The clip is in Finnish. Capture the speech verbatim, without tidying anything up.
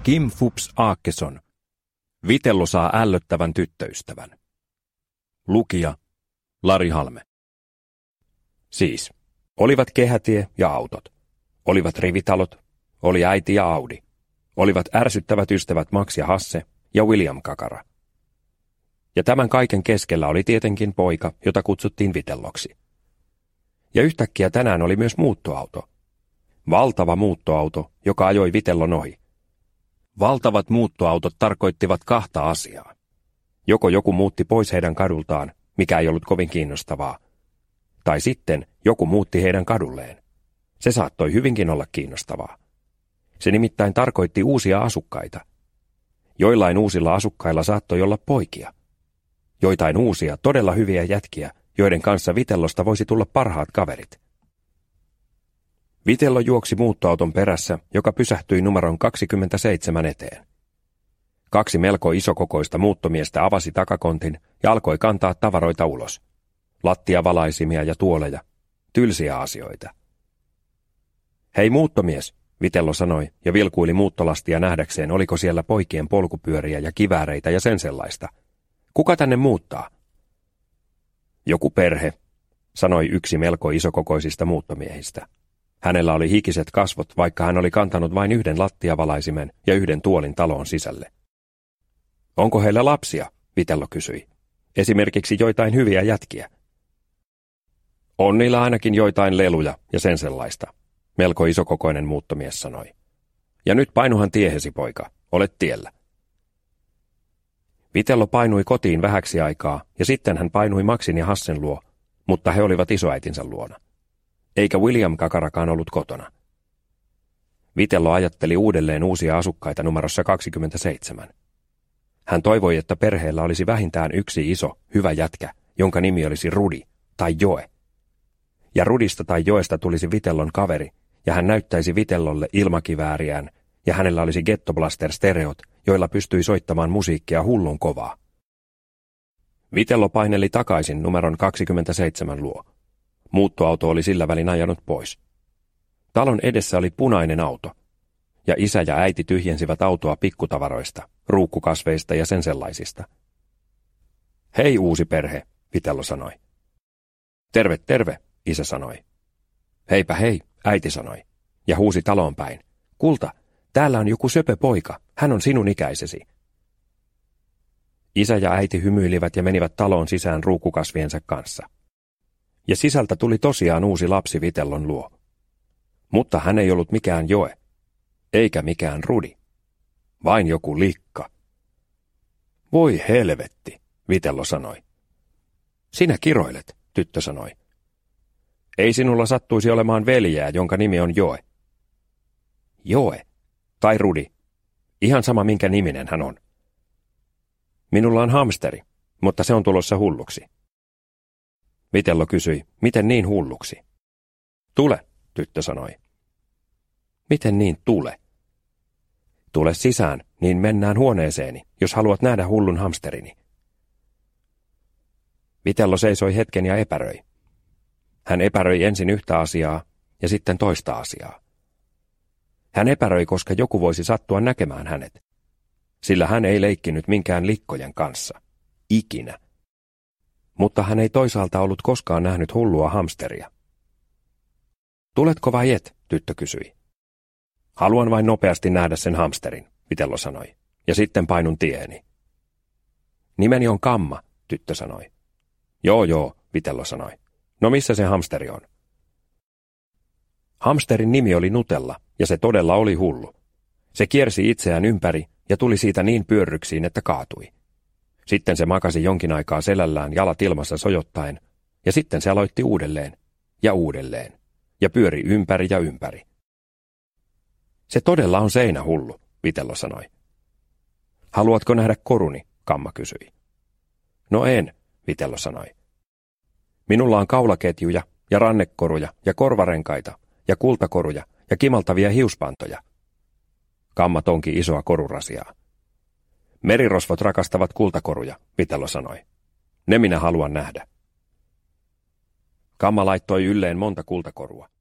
Kim Fups Aakesson. Vitello saa ällöttävän tyttöystävän. Lukija Lari Halme. Siis, olivat kehätie ja autot. Olivat rivitalot, oli äiti ja Audi. Olivat ärsyttävät ystävät Max ja Hasse ja William Kakara. Ja tämän kaiken keskellä oli tietenkin poika, jota kutsuttiin Vitelloksi. Ja yhtäkkiä tänään oli myös muuttoauto. Valtava muuttoauto, joka ajoi Vitellon ohi. Valtavat muuttoautot tarkoittivat kahta asiaa. Joko joku muutti pois heidän kadultaan, mikä ei ollut kovin kiinnostavaa, tai sitten joku muutti heidän kadulleen. Se saattoi hyvinkin olla kiinnostavaa. Se nimittäin tarkoitti uusia asukkaita. Joillain uusilla asukkailla saattoi olla poikia. Joitain uusia, todella hyviä jätkiä, joiden kanssa Vitellosta voisi tulla parhaat kaverit. Vitello juoksi muuttoauton perässä, joka pysähtyi numeron kaksikymmentäseitsemän eteen. Kaksi melko isokokoista muuttomiestä avasi takakontin ja alkoi kantaa tavaroita ulos. Lattiavalaisimia ja tuoleja. Tylsiä asioita. Hei muuttomies, Vitello sanoi ja vilkuili muuttolastia nähdäkseen, oliko siellä poikien polkupyöriä ja kivääreitä ja sen sellaista. Kuka tänne muuttaa? Joku perhe, sanoi yksi melko isokokoisista muuttomiehistä. Hänellä oli hikiset kasvot, vaikka hän oli kantanut vain yhden lattiavalaisimen ja yhden tuolin taloon sisälle. Onko heillä lapsia? Vitello kysyi. Esimerkiksi joitain hyviä jätkiä. On niillä ainakin joitain leluja ja sen sellaista, melko isokokoinen muuttomies sanoi. Ja nyt painuhan tiehesi, poika, olet tiellä. Vitello painui kotiin vähäksi aikaa ja sitten hän painui Maxin ja Hassen luo, mutta he olivat isoäitinsä luona. Eikä William Kakarakaan ollut kotona. Vitello ajatteli uudelleen uusia asukkaita numerossa kaksikymmentäseitsemän. Hän toivoi, että perheellä olisi vähintään yksi iso, hyvä jätkä, jonka nimi olisi Rudi tai Joe. Ja Rudista tai Joesta tulisi Vitellon kaveri, ja hän näyttäisi Vitellolle ilmakivääriään, ja hänellä olisi gettoblaster-stereot, joilla pystyi soittamaan musiikkia hullun kovaa. Vitello paineli takaisin numeron kaksikymmentäseitsemän luo. Muuttoauto oli sillä välin ajanut pois. Talon edessä oli punainen auto, ja isä ja äiti tyhjensivät autoa pikkutavaroista, ruukkukasveista ja sen sellaisista. Hei uusi perhe, Vitello sanoi. Terve, terve, isä sanoi. Heipä hei, äiti sanoi, ja huusi taloon päin. Kulta, täällä on joku söpö poika, hän on sinun ikäisesi. Isä ja äiti hymyilivät ja menivät taloon sisään ruukkukasviensa kanssa. Ja sisältä tuli tosiaan uusi lapsi Vitellon luo. Mutta hän ei ollut mikään Joe, eikä mikään Rudi, vain joku likka. Voi helvetti, Vitello sanoi. Sinä kiroilet, tyttö sanoi. Ei sinulla sattuisi olemaan veljää, jonka nimi on Joe. Joe, tai Rudi, ihan sama minkä niminen hän on. Minulla on hamsteri, mutta se on tulossa hulluksi. Vitello kysyi, miten niin hulluksi? Tule, tyttö sanoi. Miten niin tule? Tule sisään, niin mennään huoneeseeni, jos haluat nähdä hullun hamsterini. Vitello seisoi hetken ja epäröi. Hän epäröi ensin yhtä asiaa ja sitten toista asiaa. Hän epäröi, koska joku voisi sattua näkemään hänet, sillä hän ei leikkinyt minkään likkojen kanssa. Ikinä. Mutta hän ei toisaalta ollut koskaan nähnyt hullua hamsteria. Tuletko vai et, tyttö kysyi. Haluan vain nopeasti nähdä sen hamsterin, Vitello sanoi, ja sitten painun tieheni. Nimeni on Kamma, tyttö sanoi. Joo joo, Vitello sanoi. No missä se hamsteri on? Hamsterin nimi oli Nutella, ja se todella oli hullu. Se kiersi itseään ympäri ja tuli siitä niin pyörryksiin, että kaatui. Sitten se makasi jonkin aikaa selällään jalat ilmassa sojottaen, ja sitten se aloitti uudelleen ja uudelleen, ja pyöri ympäri ja ympäri. Se todella on seinähullu, Vitello sanoi. Haluatko nähdä koruni, Kamma kysyi. No en, Vitello sanoi. Minulla on kaulaketjuja ja rannekoruja ja korvarenkaita ja kultakoruja ja kimaltavia hiuspantoja. Kamma tonki isoa korurasiaa. Merirosvot rakastavat kultakoruja, Vitello sanoi. Ne minä haluan nähdä. Kamma laittoi ylleen monta kultakorua.